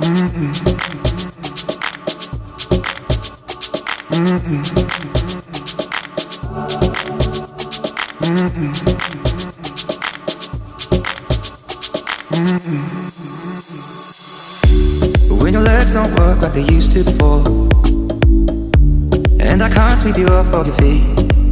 When your legs don't work like they used to before, and I can't sweep you off of your feet,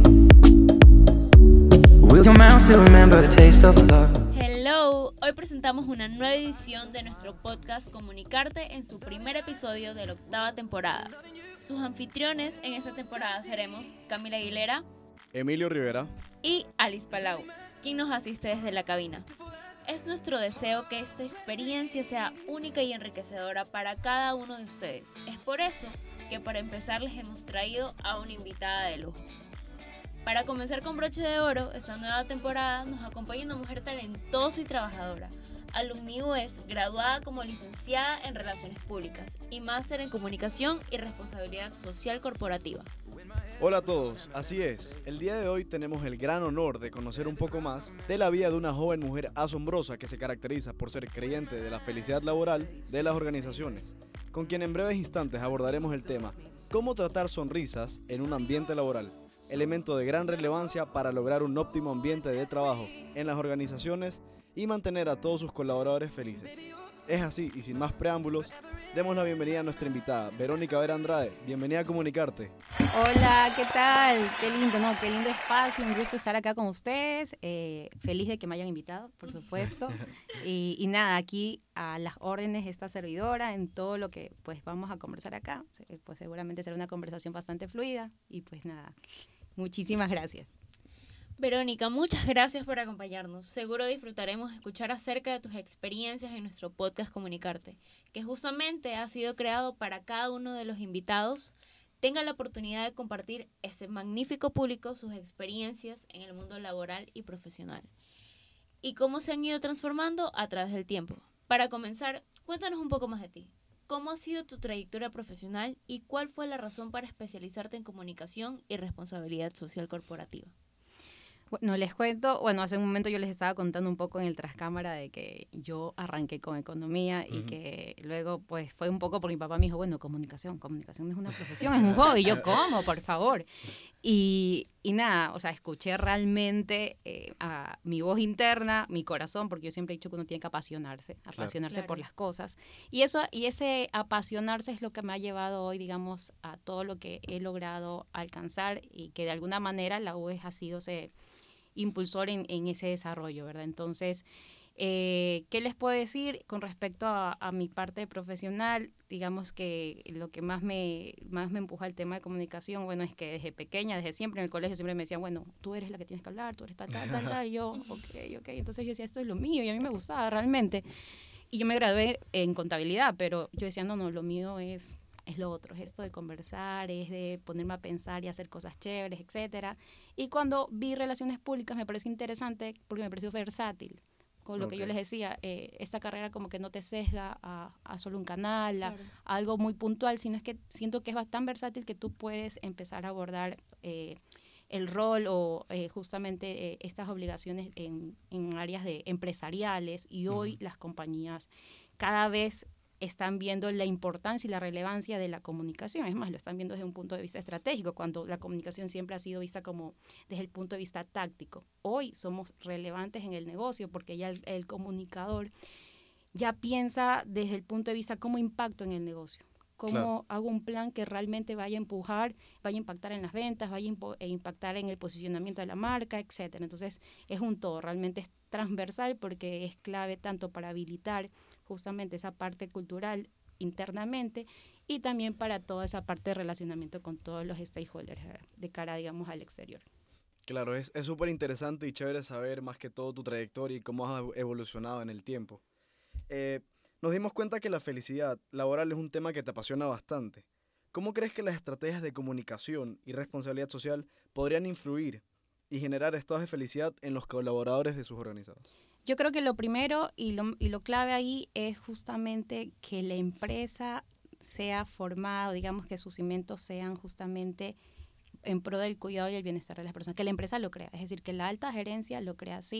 will your mouth still remember the taste of love? Hello, hoy presentamos una nueva edición de nuestro podcast Comunicarte en su primer episodio de la 8ª temporada. Sus anfitriones en esta temporada seremos Camila Aguilera, Emilio Rivera y Alice Palau, quien nos asiste desde la cabina. Es nuestro deseo que esta experiencia sea única y enriquecedora para cada uno de ustedes. Es por eso que para empezar les hemos traído a una invitada de lujo. Para comenzar con broche de oro, esta nueva temporada nos acompaña una mujer talentosa y trabajadora, alumni UES, graduada como licenciada en Relaciones Públicas y máster en Comunicación y Responsabilidad Social Corporativa. Hola a todos, así es, el día de hoy tenemos el gran honor de conocer un poco más de la vida de una joven mujer asombrosa que se caracteriza por ser creyente de la felicidad laboral de las organizaciones, con quien en breves instantes abordaremos el tema ¿cómo tratar sonrisas en un ambiente laboral? Elemento de gran relevancia para lograr un óptimo ambiente de trabajo en las organizaciones y mantener a todos sus colaboradores felices. Es así, y sin más preámbulos, demos la bienvenida a nuestra invitada, Verónica Vera Andrade. Bienvenida a Comunicarte. Hola, ¿qué tal? Qué lindo, ¿no? Qué lindo espacio, un gusto estar acá con ustedes. Feliz de que me hayan invitado, por supuesto. Y nada, aquí a las órdenes esta servidora en todo lo que pues vamos a conversar acá. Pues seguramente será una conversación bastante fluida y pues nada, muchísimas gracias. Verónica, muchas gracias por acompañarnos. Seguro disfrutaremos escuchar acerca de tus experiencias en nuestro podcast Comunicarte, que justamente ha sido creado para cada uno de los invitados tenga la oportunidad de compartir ese magnífico público sus experiencias en el mundo laboral y profesional y cómo se han ido transformando a través del tiempo. Para comenzar, cuéntanos un poco más de ti. ¿Cómo ha sido tu trayectoria profesional y cuál fue la razón para especializarte en comunicación y responsabilidad social corporativa? Bueno, les cuento, hace un momento yo les estaba contando un poco en el trascámara de que yo arranqué con economía y que luego pues fue un poco porque mi papá me dijo, bueno, comunicación no es una profesión, es un hobby. Y yo, ¿cómo? Por favor. Y nada, o sea, escuché realmente a mi voz interna, mi corazón, porque yo siempre he dicho que uno tiene que apasionarse Claro. por las cosas. Y ese apasionarse es lo que me ha llevado hoy, digamos, a todo lo que he logrado alcanzar y que de alguna manera la UES ha sido ese impulsor en ese desarrollo, ¿verdad? Entonces, ¿qué les puedo decir con respecto a mi parte profesional? Digamos que lo que más me empuja al tema de comunicación, bueno, es que desde pequeña, desde siempre en el colegio siempre me decían, bueno, tú eres la que tienes que hablar, tú eres tal, y yo, ok. Entonces yo decía, esto es lo mío y a mí me gustaba realmente. Y yo me gradué en contabilidad, pero yo decía, no, lo mío es lo otro, es esto de conversar, es de ponerme a pensar y hacer cosas chéveres, etcétera. Y cuando vi Relaciones Públicas me pareció interesante porque me pareció versátil. Con lo que yo les decía, esta carrera como que no te sesga a solo un canal, claro, a algo muy puntual, sino es que siento que es tan versátil que tú puedes empezar a abordar el rol o justamente estas obligaciones en áreas empresariales. Y hoy las compañías cada vez están viendo la importancia y la relevancia de la comunicación. Es más, lo están viendo desde un punto de vista estratégico, cuando la comunicación siempre ha sido vista como desde el punto de vista táctico. Hoy somos relevantes en el negocio porque ya el comunicador ya piensa desde el punto de vista cómo impacto en el negocio, cómo hago un plan que realmente vaya a empujar, vaya a impactar en las ventas, vaya a impactar en el posicionamiento de la marca, etcétera. Entonces, es un todo, realmente es transversal porque es clave tanto para habilitar justamente esa parte cultural internamente y también para toda esa parte de relacionamiento con todos los stakeholders de cara, digamos, al exterior. Claro, es súper interesante y chévere saber más que todo tu trayectoria y cómo has evolucionado en el tiempo. Nos dimos cuenta que la felicidad laboral es un tema que te apasiona bastante. ¿Cómo crees que las estrategias de comunicación y responsabilidad social podrían influir y generar estados de felicidad en los colaboradores de sus organizados? Yo creo que lo primero y lo clave ahí es justamente que la empresa sea formada, digamos que sus cimientos sean justamente en pro del cuidado y el bienestar de las personas, que la empresa lo crea, es decir, que la alta gerencia lo crea así,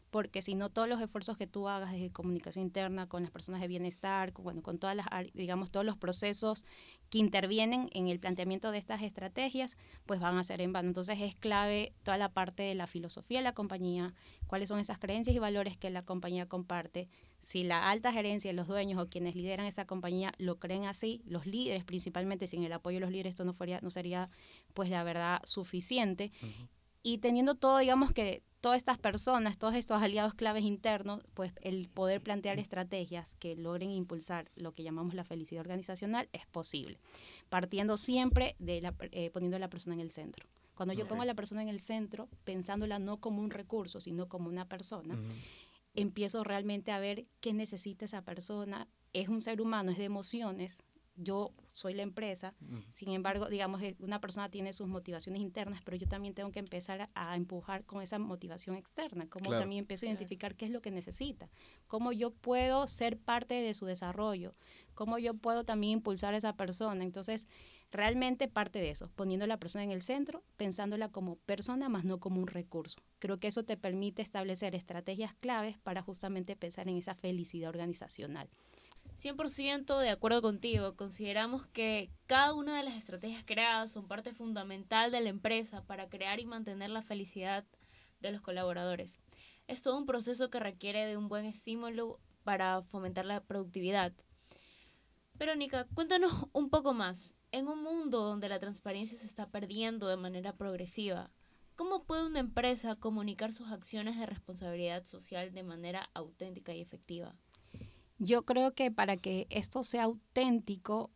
porque si no todos los esfuerzos que tú hagas desde comunicación interna con las personas de bienestar, con todas las, digamos, todos los procesos que intervienen en el planteamiento de estas estrategias, pues van a ser en vano. Entonces es clave toda la parte de la filosofía de la compañía, cuáles son esas creencias y valores que la compañía comparte. Si la alta gerencia, los dueños o quienes lideran esa compañía lo creen así, los líderes principalmente, sin el apoyo de los líderes esto no sería, pues la verdad, suficiente. Y teniendo todo, digamos que todas estas personas, todos estos aliados claves internos, pues el poder plantear estrategias que logren impulsar lo que llamamos la felicidad organizacional es posible, partiendo siempre de poniendo a la persona en el centro. Cuando yo pongo a la persona en el centro, pensándola no como un recurso, sino como una persona, empiezo realmente a ver qué necesita esa persona. Es un ser humano, es de emociones. Yo soy la empresa, sin embargo, digamos, una persona tiene sus motivaciones internas, pero yo también tengo que empezar a empujar con esa motivación externa, como también empiezo a identificar qué es lo que necesita, cómo yo puedo ser parte de su desarrollo, cómo yo puedo también impulsar a esa persona. Entonces, realmente parte de eso, poniendo a la persona en el centro, pensándola como persona, más no como un recurso. Creo que eso te permite establecer estrategias claves para justamente pensar en esa felicidad organizacional. 100% de acuerdo contigo. Consideramos que cada una de las estrategias creadas son parte fundamental de la empresa para crear y mantener la felicidad de los colaboradores. Es todo un proceso que requiere de un buen estímulo para fomentar la productividad. Pero Nika, cuéntanos un poco más. En un mundo donde la transparencia se está perdiendo de manera progresiva, ¿cómo puede una empresa comunicar sus acciones de responsabilidad social de manera auténtica y efectiva? Yo creo que para que esto sea auténtico,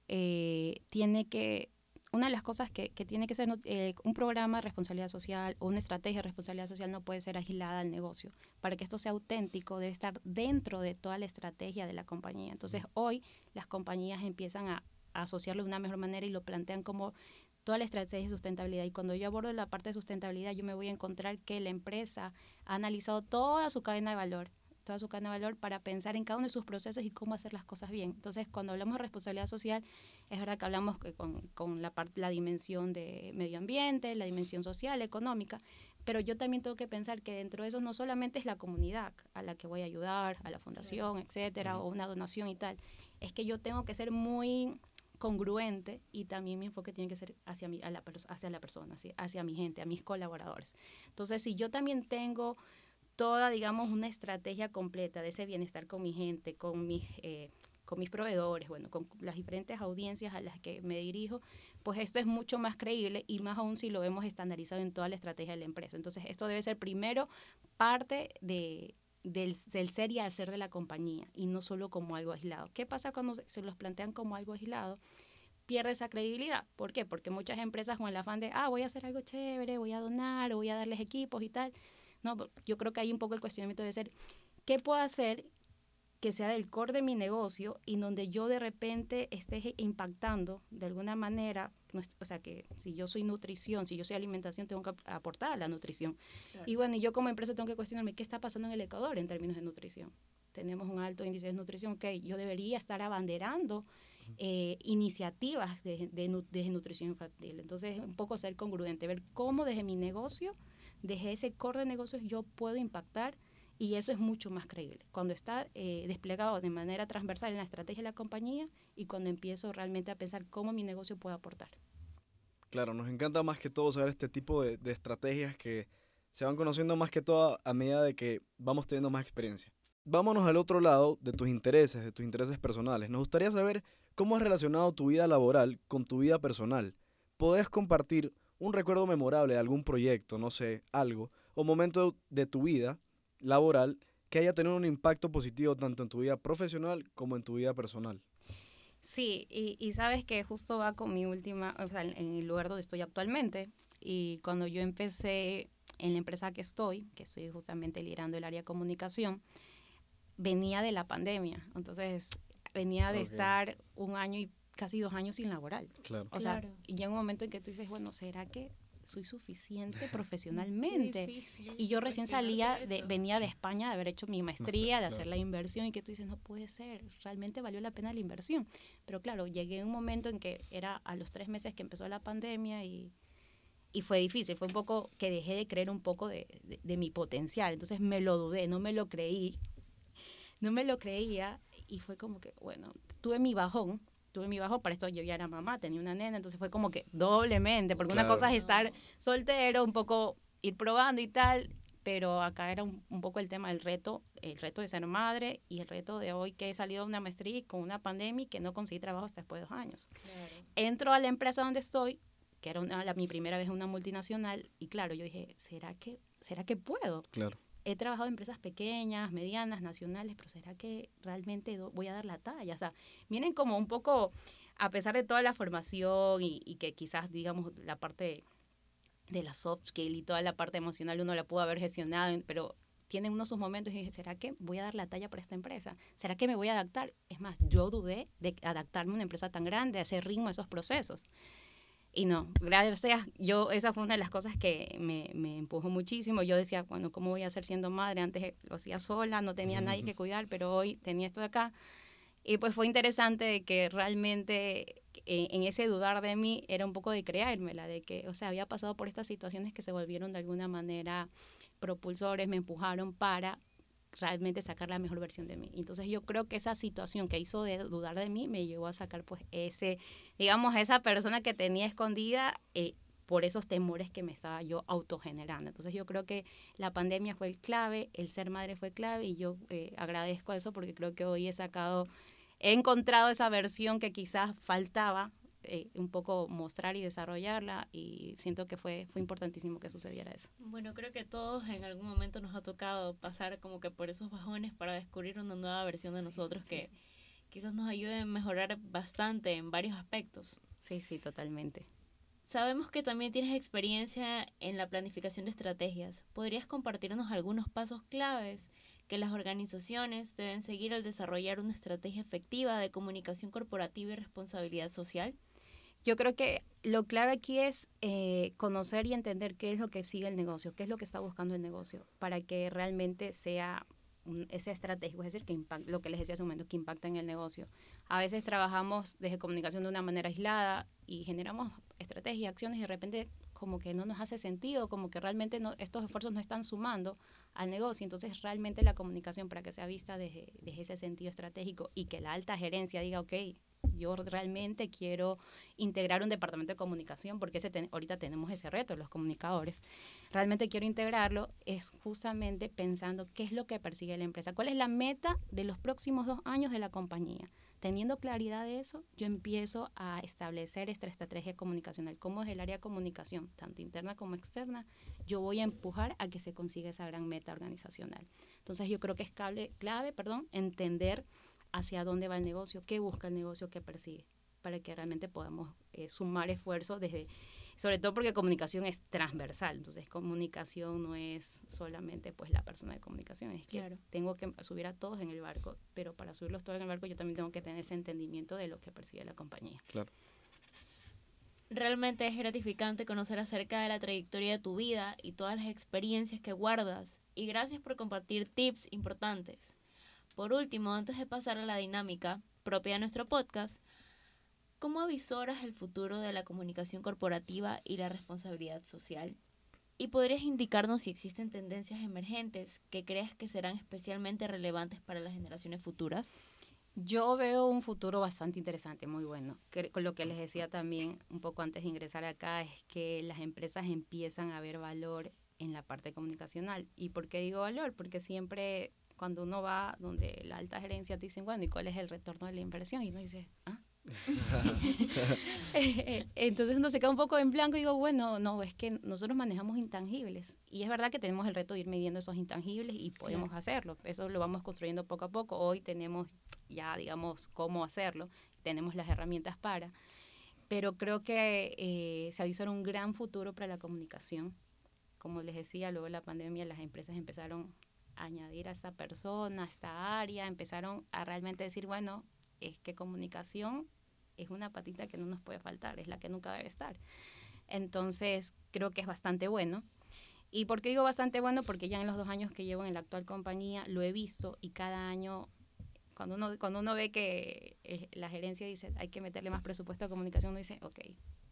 una de las cosas que tiene que ser un programa de responsabilidad social o una estrategia de responsabilidad social no puede ser aislada al negocio. Para que esto sea auténtico, debe estar dentro de toda la estrategia de la compañía. Entonces, hoy las compañías empiezan a asociarlo de una mejor manera y lo plantean como toda la estrategia de sustentabilidad. Y cuando yo abordo la parte de sustentabilidad, yo me voy a encontrar que la empresa ha analizado toda su cadena de valor para pensar en cada uno de sus procesos y cómo hacer las cosas bien. Entonces, cuando hablamos de responsabilidad social, es verdad que hablamos con la dimensión de medio ambiente, la dimensión social, económica, pero yo también tengo que pensar que dentro de eso no solamente es la comunidad a la que voy a ayudar, a la fundación, etcétera, o una donación y tal, es que yo tengo que ser muy congruente y también mi enfoque tiene que ser hacia la persona, ¿sí? Hacia mi gente, a mis colaboradores. Entonces, si yo también tengo toda, digamos, una estrategia completa de ese bienestar con mi gente, con mis proveedores, bueno, con las diferentes audiencias a las que me dirijo, pues esto es mucho más creíble y más aún si lo vemos estandarizado en toda la estrategia de la empresa. Entonces, esto debe ser primero parte del ser y hacer de la compañía y no solo como algo aislado. ¿Qué pasa cuando se los plantean como algo aislado? Pierde esa credibilidad. ¿Por qué? Porque muchas empresas con el afán de, voy a hacer algo chévere, voy a donar, o voy a darles equipos y tal. No, yo creo que hay un poco el cuestionamiento de ser, ¿qué puedo hacer que sea del core de mi negocio y donde yo de repente esté impactando de alguna manera? O sea, que si yo soy nutrición, si yo soy alimentación, tengo que aportar a la nutrición. Claro. Y bueno, yo como empresa tengo que cuestionarme qué está pasando en el Ecuador en términos de nutrición. Tenemos un alto índice de nutrición, yo debería estar abanderando iniciativas de nutrición infantil. Entonces, un poco ser congruente, ver cómo desde mi negocio, desde ese core de negocios, yo puedo impactar, y eso es mucho más creíble cuando está desplegado de manera transversal en la estrategia de la compañía y cuando empiezo realmente a pensar cómo mi negocio puede aportar. Claro, nos encanta más que todo saber este tipo de estrategias que se van conociendo más que todo a medida de que vamos teniendo más experiencia. Vámonos al otro lado de tus intereses personales. Nos gustaría saber cómo has relacionado tu vida laboral con tu vida personal. ¿Podés compartir un recuerdo memorable de algún proyecto, no sé, algo, o momento de tu vida laboral que haya tenido un impacto positivo tanto en tu vida profesional como en tu vida personal? Sí, y sabes que justo va con mi última, o sea, en el lugar donde estoy actualmente, y cuando yo empecé en la empresa que estoy justamente liderando el área de comunicación, venía de la pandemia, entonces venía de estar un año y casi 2 años sin laboral. Claro. O sea, y llega un momento en que tú dices, bueno, ¿será que soy suficiente profesionalmente? Difícil, y yo recién venía de España de haber hecho mi maestría, de hacer la inversión, y que tú dices, no puede ser, realmente valió la pena la inversión. Pero claro, llegué a un momento en que era a los 3 meses que empezó la pandemia y Y fue difícil, fue un poco que dejé de creer un poco de mi potencial. Entonces me lo dudé, no me lo creía y fue como que, bueno, tuve mi bajón, para esto yo ya era mamá, tenía una nena, entonces fue como que doblemente, porque una Claro. cosa es estar soltero, un poco ir probando y tal, pero acá era un poco el tema del reto, el reto de ser madre y el reto de hoy que he salido de una maestría y con una pandemia y que no conseguí trabajo hasta después de 2 años. Claro. Entro a la empresa donde estoy, que era mi primera vez en una multinacional, y claro, yo dije, ¿será que puedo? Claro. He trabajado en empresas pequeñas, medianas, nacionales, pero ¿será que realmente voy a dar la talla? O sea, vienen como un poco, a pesar de toda la formación y que quizás, digamos, la parte de la soft skill y toda la parte emocional uno la pudo haber gestionado, pero tienen unos sus momentos y dije, ¿será que voy a dar la talla para esta empresa? ¿Será que me voy a adaptar? Es más, yo dudé de adaptarme a una empresa tan grande, a hacer ritmo a esos procesos. Y no, gracias, esa fue una de las cosas que me empujó muchísimo. Yo decía, bueno, ¿cómo voy a hacer siendo madre? Antes lo hacía sola, no tenía nadie que cuidar, pero hoy tenía esto de acá. Y pues fue interesante de que realmente en ese dudar de mí era un poco de creérmela, de que, o sea, había pasado por estas situaciones que se volvieron de alguna manera propulsores, me empujaron para realmente sacar la mejor versión de mí. Entonces yo creo que esa situación que hizo de dudar de mí me llevó a sacar pues digamos, esa persona que tenía escondida por esos temores que me estaba yo autogenerando. Entonces yo creo que la pandemia fue el clave, el ser madre fue clave y yo agradezco eso porque creo que hoy he encontrado esa versión que quizás faltaba un poco mostrar y desarrollarla y siento que fue importantísimo que sucediera eso. Bueno, creo que todos en algún momento nos ha tocado pasar como que por esos bajones para descubrir una nueva versión de nosotros que quizás nos ayude a mejorar bastante en varios aspectos. Sí, totalmente. Sabemos que también tienes experiencia en la planificación de estrategias. ¿Podrías compartirnos algunos pasos claves que las organizaciones deben seguir al desarrollar una estrategia efectiva de comunicación corporativa y responsabilidad social? Yo creo que lo clave aquí es conocer y entender qué es lo que sigue el negocio, qué es lo que está buscando el negocio, para que realmente sea ese estratégico, es decir, lo que les decía hace un momento, que impacta en el negocio. A veces trabajamos desde comunicación de una manera aislada y generamos estrategias, acciones y de repente como que no nos hace sentido, como que realmente estos esfuerzos no están sumando al negocio. Entonces realmente la comunicación para que sea vista desde ese sentido estratégico y que la alta gerencia diga, ok, yo realmente quiero integrar un departamento de comunicación porque ahorita tenemos ese reto, los comunicadores. Realmente quiero integrarlo, es justamente pensando qué es lo que persigue la empresa, cuál es la meta de los próximos 2 años de la compañía. Teniendo claridad de eso, yo empiezo a establecer esta estrategia comunicacional. ¿Cómo es el área de comunicación, tanto interna como externa? Yo voy a empujar a que se consiga esa gran meta organizacional. Entonces yo creo que es clave, entender hacia dónde va el negocio, qué busca el negocio, qué persigue, para que realmente podamos sumar esfuerzos sobre todo porque comunicación es transversal, entonces comunicación no es solamente pues la persona de comunicación, es que Claro. tengo que subir a todos en el barco, pero para subirlos todos en el barco yo también tengo que tener ese entendimiento de lo que persigue la compañía. Claro. Realmente es gratificante conocer acerca de la trayectoria de tu vida y todas las experiencias que guardas. Y gracias por compartir tips importantes. Por último, antes de pasar a la dinámica propia de nuestro podcast, ¿cómo avisoras el futuro de la comunicación corporativa y la responsabilidad social? ¿Y podrías indicarnos si existen tendencias emergentes que creas que serán especialmente relevantes para las generaciones futuras? Yo veo un futuro bastante interesante, muy bueno. Con lo que les decía también un poco antes de ingresar acá, es que las empresas empiezan a ver valor en la parte comunicacional. ¿Y por qué digo valor? Porque siempre cuando uno va donde la alta gerencia te dicen, bueno, ¿y cuál es el retorno de la inversión? Y uno dice, ¿ah? Entonces uno se queda un poco en blanco y digo, bueno, no, es que nosotros manejamos intangibles y es verdad que tenemos el reto de ir midiendo esos intangibles y podemos hacerlo, eso lo vamos construyendo poco a poco. Hoy tenemos ya, digamos, cómo hacerlo, tenemos las herramientas pero creo que se avisora un gran futuro para la comunicación. Como les decía, luego de la pandemia las empresas empezaron a añadir a esta persona, a esta área, empezaron a realmente decir, bueno, es que comunicación es una patita que no nos puede faltar, es la que nunca debe estar. Entonces, creo que es bastante bueno. ¿Y por qué digo bastante bueno? Porque ya en los 2 años que llevo en la actual compañía lo he visto y cada año, cuando uno ve que la gerencia dice hay que meterle más presupuesto a comunicación, uno dice, ok,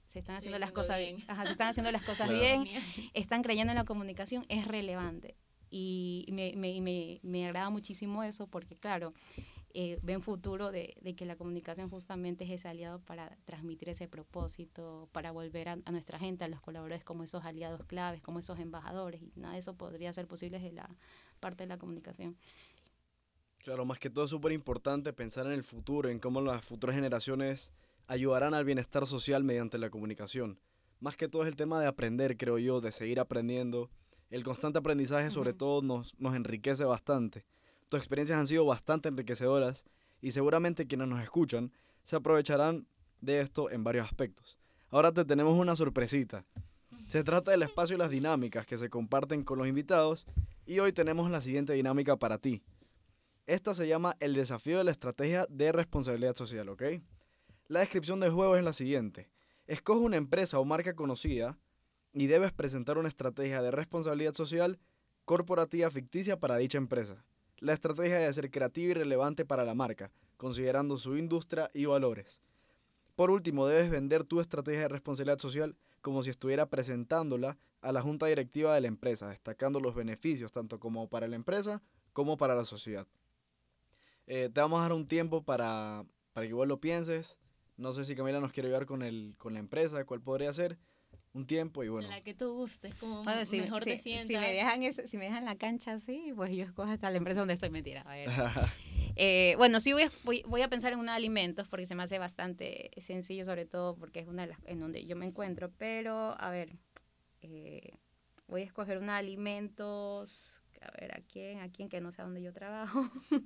se están Estoy haciendo las haciendo cosas bien. bien. Ajá, se están haciendo las cosas Claro. bien, están creyendo en la comunicación, es relevante. Y me agrada muchísimo eso porque, claro, ven futuro de que la comunicación justamente es ese aliado para transmitir ese propósito, para volver a nuestra gente, a los colaboradores como esos aliados claves, como esos embajadores, y nada de eso podría ser posible desde la parte de la comunicación. Claro, más que todo es súper importante pensar en el futuro, en cómo las futuras generaciones ayudarán al bienestar social mediante la comunicación. Más que todo es el tema de aprender, creo yo, de seguir aprendiendo. El constante aprendizaje sobre Ujú. todo nos enriquece bastante. Tus experiencias han sido bastante enriquecedoras y seguramente quienes nos escuchan se aprovecharán de esto en varios aspectos. Ahora te tenemos una sorpresita. Se trata del espacio y las dinámicas que se comparten con los invitados y hoy tenemos la siguiente dinámica para ti. Esta se llama el desafío de la estrategia de responsabilidad social, ¿ok? La descripción del juego es la siguiente. Escoge una empresa o marca conocida y debes presentar una estrategia de responsabilidad social corporativa ficticia para dicha empresa. La estrategia debe ser creativa y relevante para la marca, considerando su industria y valores. Por último, debes vender tu estrategia de responsabilidad social como si estuviera presentándola a la junta directiva de la empresa, destacando los beneficios tanto como para la empresa como para la sociedad. Te vamos a dar un tiempo para que vos lo pienses. No sé si Camila nos quiere ayudar con la empresa, cuál podría ser. Un tiempo y bueno. La que tú gustes, como Bueno, mejor te sientas. si me dejan la cancha así, pues yo escojo hasta la empresa donde estoy. Mentira. A ver. Bueno, sí voy a pensar en una de alimentos porque se me hace bastante sencillo, sobre todo porque es una de las en donde yo me encuentro. Pero, a ver, voy a escoger una de alimentos. A ver, ¿a quién que no sea donde yo trabajo?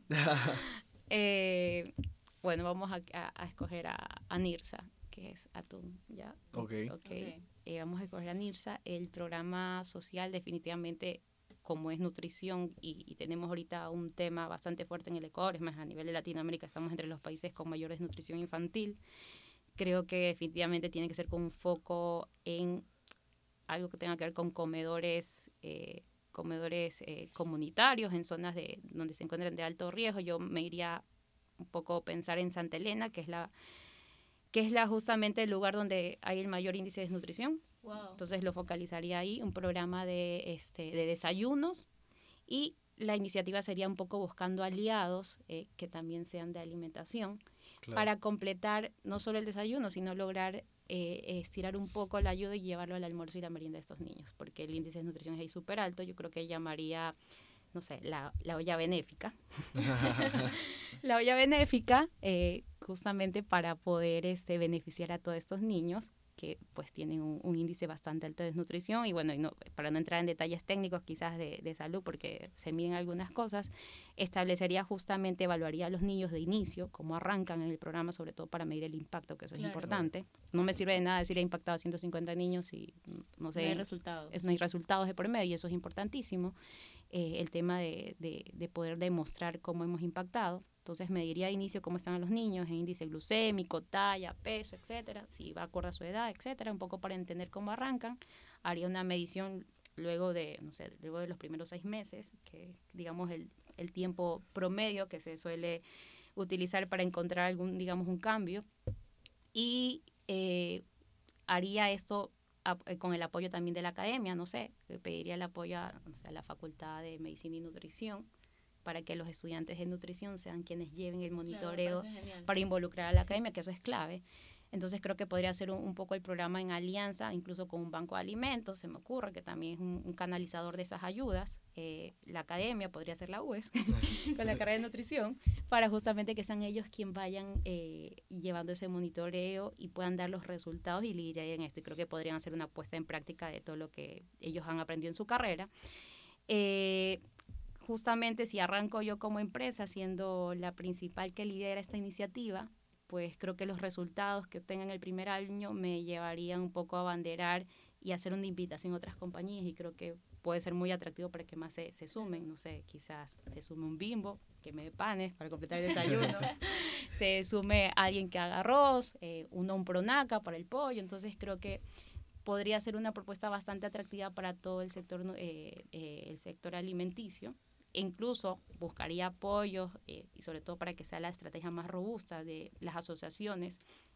Bueno, vamos a escoger a Nirsa, que es atún, ¿ya? Ok. Vamos a escoger a Nirsa. El programa social definitivamente, como es nutrición y tenemos ahorita un tema bastante fuerte en el Ecuador, es más, a nivel de Latinoamérica estamos entre los países con mayor desnutrición infantil. Creo que definitivamente tiene que ser con un foco en algo que tenga que ver con comedores comunitarios en zonas donde se encuentran de alto riesgo. Yo me iría un poco a pensar en Santa Elena, que es justamente el lugar donde hay el mayor índice de desnutrición. Wow. Entonces lo focalizaría ahí, un programa de desayunos, y la iniciativa sería un poco buscando aliados que también sean de alimentación, Claro. para completar no solo el desayuno, sino lograr estirar un poco la ayuda y llevarlo al almuerzo y la merienda de estos niños, porque el índice de desnutrición es ahí súper alto. Yo creo que llamaría, no sé, la olla benéfica. La olla benéfica, justamente para poder beneficiar a todos estos niños que pues tienen un índice bastante alto de desnutrición. Y bueno, para no entrar en detalles técnicos quizás de salud, porque se miden algunas cosas, establecería justamente, evaluaría a los niños de inicio, cómo arrancan en el programa, sobre todo para medir el impacto, que eso Claro. es importante. No me sirve de nada decir he impactado a 150 niños y no sé, No hay resultados. no hay resultados de por medio, y eso es importantísimo. El tema de poder demostrar cómo hemos impactado. Entonces mediría de inicio cómo están los niños, en índice glucémico, talla, peso, etcétera, si va acorde a su edad, etcétera, un poco para entender cómo arrancan. Haría una medición luego de los primeros 6 meses, que digamos el tiempo promedio que se suele utilizar para encontrar un cambio. Y haría esto con el apoyo también de la academia, no sé, pediría el apoyo a la Facultad de Medicina y Nutrición, para que los estudiantes de nutrición sean quienes lleven el monitoreo, Claro, me parece genial. para involucrar a la academia, que eso es clave. Entonces creo que podría ser un poco el programa en alianza, incluso con un banco de alimentos, se me ocurre que también es un canalizador de esas ayudas. La academia podría ser la UES, con la carrera de nutrición, para justamente que sean ellos quienes vayan llevando ese monitoreo y puedan dar los resultados y lidiar en esto. Y creo que podrían hacer una puesta en práctica de todo lo que ellos han aprendido en su carrera. Justamente si arranco yo como empresa siendo la principal que lidera esta iniciativa, pues creo que los resultados que obtengan el primer año me llevarían un poco a abanderar y hacer una invitación a otras compañías, y creo que puede ser muy atractivo para que más se sumen. No sé, quizás se sume un Bimbo que me dé panes para completar el desayuno, se sume alguien que haga arroz, un Pronaca para el pollo. Entonces creo que podría ser una propuesta bastante atractiva para todo el sector alimenticio. E incluso buscaría apoyos y sobre todo para que sea la estrategia más robusta de las asociaciones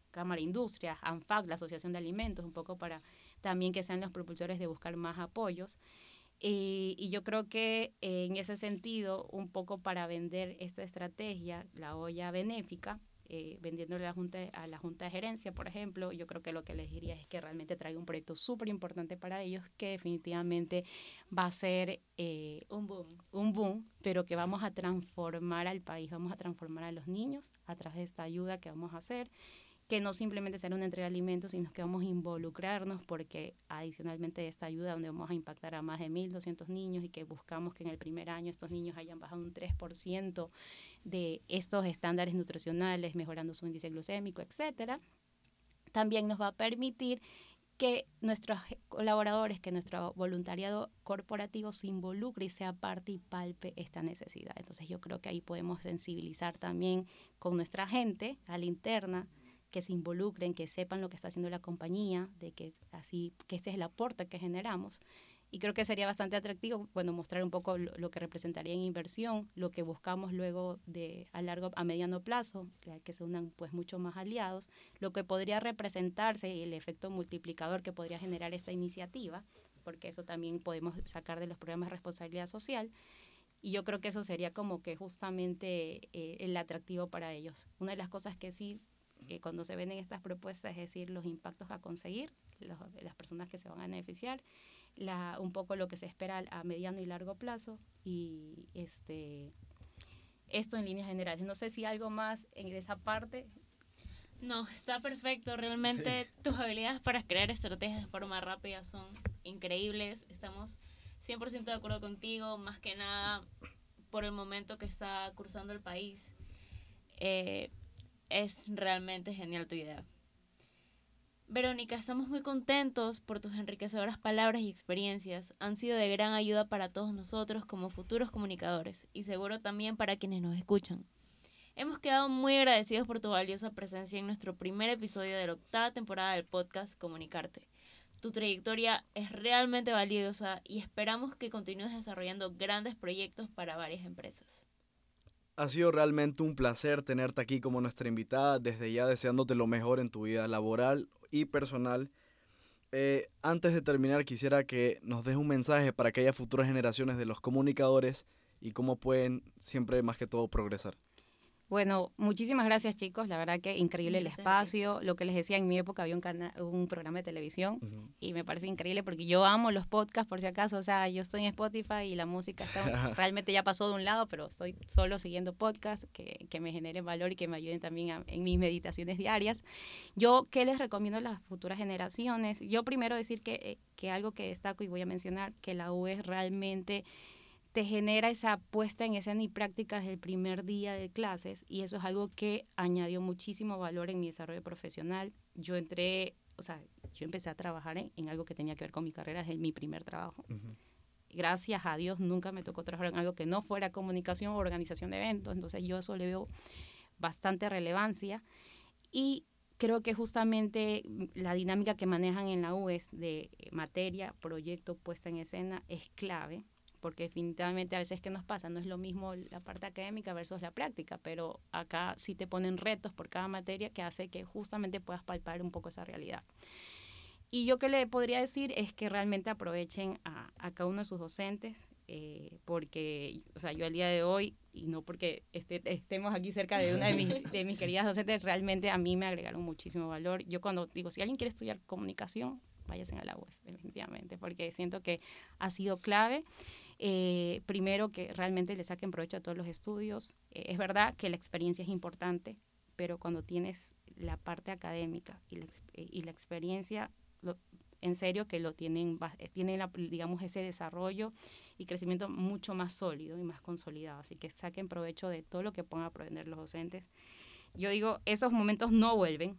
Cámara de Industria, ANFAC, la Asociación de Alimentos, un poco para también que sean los propulsores de buscar más apoyos. Y yo creo que en ese sentido, un poco para vender esta estrategia, la olla benéfica, vendiéndole a la Junta de Gerencia, por ejemplo, yo creo que lo que les diría es que realmente traiga un proyecto súper importante para ellos, que definitivamente va a ser un boom, pero que vamos a transformar al país, vamos a transformar a los niños a través de esta ayuda que vamos a hacer, que no simplemente será una entrega de alimentos, sino que vamos a involucrarnos, porque adicionalmente de esta ayuda donde vamos a impactar a más de 1.200 niños y que buscamos que en el primer año estos niños hayan bajado un 3% de estos estándares nutricionales, mejorando su índice glucémico, etcétera, también nos va a permitir que nuestros colaboradores, que nuestro voluntariado corporativo se involucre y sea parte y palpe esta necesidad. Entonces yo creo que ahí podemos sensibilizar también con nuestra gente a la interna, que se involucren, que sepan lo que está haciendo la compañía, de que así que este es el aporte que generamos. Y creo que sería bastante atractivo, bueno, mostrar un poco lo que representaría en inversión, lo que buscamos luego a mediano plazo, que se unan pues mucho más aliados, lo que podría representarse y el efecto multiplicador que podría generar esta iniciativa, porque eso también podemos sacar de los programas de responsabilidad social. Y yo creo que eso sería como que justamente el atractivo para ellos. Una de las cosas que sí, cuando se ven en estas propuestas, es decir, los impactos a conseguir, las personas que se van a beneficiar, un poco lo que se espera a mediano y largo plazo, y esto en líneas generales. No sé si algo más en esa parte. No, está perfecto. Realmente sí. Tus habilidades para crear estrategias de forma rápida son increíbles. Estamos 100% de acuerdo contigo, más que nada por el momento que está cruzando el país. Es realmente genial tu idea. Verónica, estamos muy contentos por tus enriquecedoras palabras y experiencias. Han sido de gran ayuda para todos nosotros como futuros comunicadores y seguro también para quienes nos escuchan. Hemos quedado muy agradecidos por tu valiosa presencia en nuestro primer episodio de la 8ª temporada del podcast Comunicarte. Tu trayectoria es realmente valiosa y esperamos que continúes desarrollando grandes proyectos para varias empresas. Ha sido realmente un placer tenerte aquí como nuestra invitada, desde ya deseándote lo mejor en tu vida laboral y personal. Antes de terminar, quisiera que nos des un mensaje para aquellas futuras generaciones de los comunicadores y cómo pueden siempre más que todo progresar. Bueno, muchísimas gracias, chicos. La verdad que increíble el espacio. Lo que les decía, en mi época había un programa de televisión y me parece increíble porque yo amo los podcasts, por si acaso. O sea, yo estoy en Spotify y la música está, realmente ya pasó de un lado, pero estoy solo siguiendo podcasts que me generen valor y que me ayuden también en mis meditaciones diarias. Yo, ¿qué les recomiendo a las futuras generaciones? Yo primero decir que algo que destaco y voy a mencionar, que la U es realmente te genera esa puesta en escena y práctica desde el primer día de clases, y eso es algo que añadió muchísimo valor en mi desarrollo profesional. Yo empecé a trabajar en algo que tenía que ver con mi carrera desde mi primer trabajo. Gracias a Dios nunca me tocó trabajar en algo que no fuera comunicación o organización de eventos, entonces yo eso le veo bastante relevancia, y creo que justamente la dinámica que manejan en la U es de materia, proyecto, puesta en escena, es clave. Porque definitivamente a veces, ¿qué nos pasa? No es lo mismo la parte académica versus la práctica, pero acá sí te ponen retos por cada materia que hace que justamente puedas palpar un poco esa realidad. Y yo que le podría decir es que realmente aprovechen a cada uno de sus docentes, porque, o sea, yo al día de hoy, y no porque estemos aquí cerca de una de mis queridas docentes, realmente a mí me agregaron muchísimo valor. Yo cuando digo, si alguien quiere estudiar comunicación, váyanse a la UES, definitivamente, porque siento que ha sido clave. Primero, que realmente le saquen provecho a todos los estudios. Es verdad que la experiencia es importante, pero cuando tienes la parte académica y la experiencia, en serio que tienen digamos, ese desarrollo y crecimiento mucho más sólido y más consolidado. Así que saquen provecho de todo lo que puedan aprender los docentes. Yo digo, esos momentos no vuelven,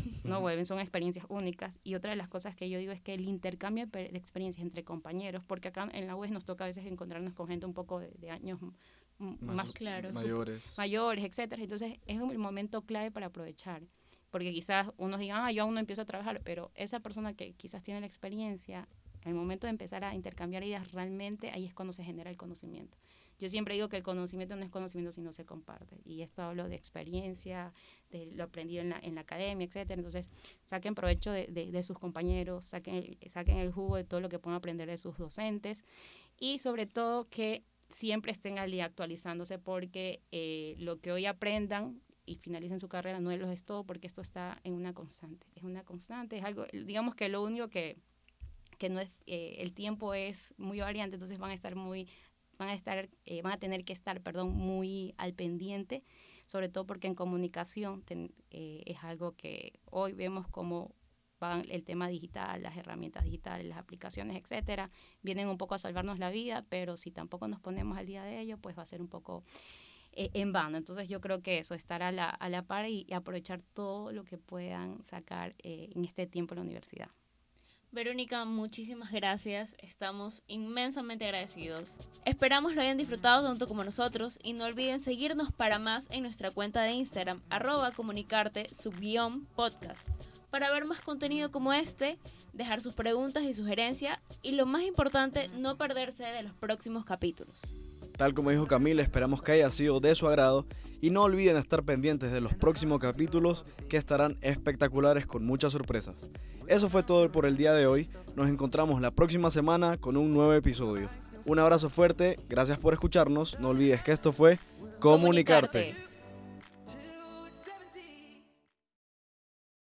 son experiencias únicas. Y otra de las cosas que yo digo es que el intercambio de experiencias entre compañeros, porque acá en la UES nos toca a veces encontrarnos con gente un poco de años más claros, mayores, etcétera. Entonces es un momento clave para aprovechar, porque quizás unos digan, yo aún no empiezo a trabajar, pero esa persona que quizás tiene la experiencia, en el momento de empezar a intercambiar ideas, realmente ahí es cuando se genera el conocimiento. Yo siempre digo que el conocimiento no es conocimiento si no se comparte. Y esto hablo de experiencia, de lo aprendido en la academia, etcétera. Entonces, saquen provecho de sus compañeros, saquen el jugo de todo lo que puedan aprender de sus docentes. Y sobre todo que siempre estén al día actualizándose, porque lo que hoy aprendan y finalicen su carrera no es todo, porque esto está en una constante. Es una constante, es algo, digamos que lo único que no es, el tiempo es muy variante, entonces van a tener que estar muy al pendiente, sobre todo porque en comunicación es algo que hoy vemos como van el tema digital, las herramientas digitales, las aplicaciones, etcétera, vienen un poco a salvarnos la vida, pero si tampoco nos ponemos al día de ello, pues va a ser un poco en vano. Entonces yo creo que eso, estar a la par y aprovechar todo lo que puedan sacar en este tiempo en la universidad. Verónica, muchísimas gracias. Estamos inmensamente agradecidos. Esperamos lo hayan disfrutado tanto como nosotros y no olviden seguirnos para más en nuestra cuenta de Instagram, @comunicarte_podcast, para ver más contenido como este, dejar sus preguntas y sugerencias y lo más importante, no perderse de los próximos capítulos. Tal como dijo Camila, esperamos que haya sido de su agrado y no olviden estar pendientes de los próximos capítulos que estarán espectaculares con muchas sorpresas. Eso fue todo por el día de hoy. Nos encontramos la próxima semana con un nuevo episodio. Un abrazo fuerte, gracias por escucharnos. No olvides que esto fue Comunicarte.